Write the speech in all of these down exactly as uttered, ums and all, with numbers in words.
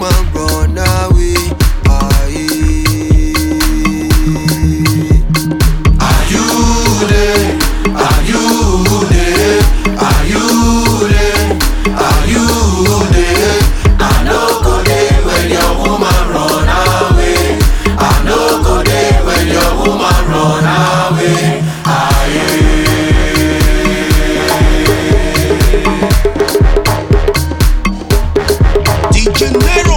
woman run away. Aye. Are you there? Are you there? Are you there? Are you there? I no go there when your woman run away. I no go there when your woman run away. Aye. D J Nero.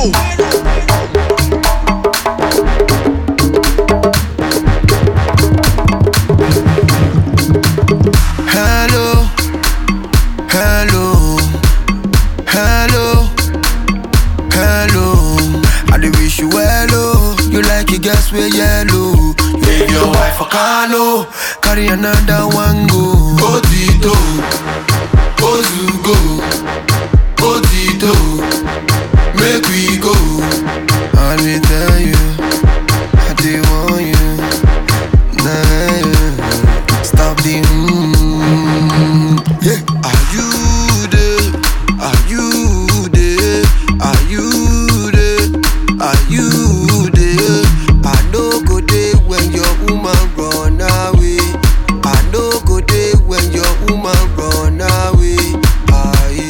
Hello, hello, hello, hello. I dey wish you well, oh. You like it, guess we're yellow. You leave your wife for Kano, carry another one go. Odito, Ozugo, Odito, make we go. I dey tell you, I dey want you. Nah, stop the mm, yeah. Are you there? Are you there? Are you there? Are you there? I no go there when your woman run away. I no go there when your woman run away. Aye.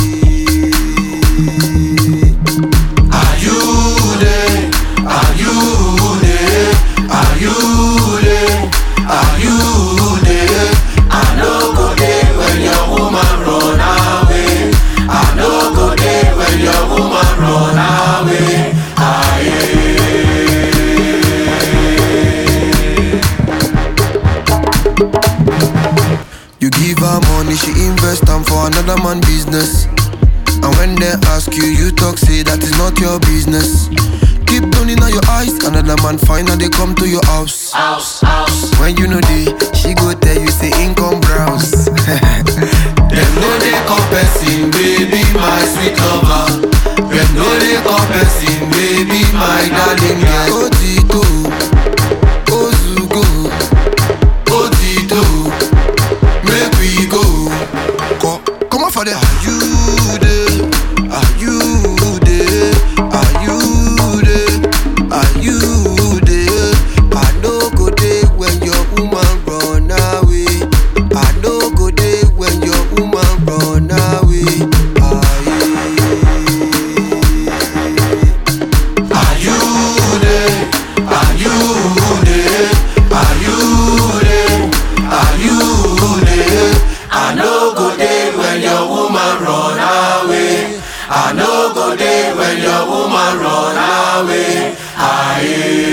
Are you there? Are you there? Are you there? Are you there? I no go there when your woman run away. I no go there when your woman run away. Aye. You give her money, she invest them for another man business. And when they ask you, you talk, say that is not your business. Keep turning on your eyes, another man find and they come to your house. House, house. When you know they, she go tell you say income browse. Them know they confessing, baby, my sweet lover. Them know they confessing, baby, my darling girl. Odito, Ozugo, Odito, make we go. Come, come on for the. Are you there? Are you there? Are you there? Are you there? I no go there when your woman run away. I no go there when your woman run away. Aye. Are you there? Are you there? Are you there? Are you there? I no go there when your woman run away. I no go there when your woman run away. Aye.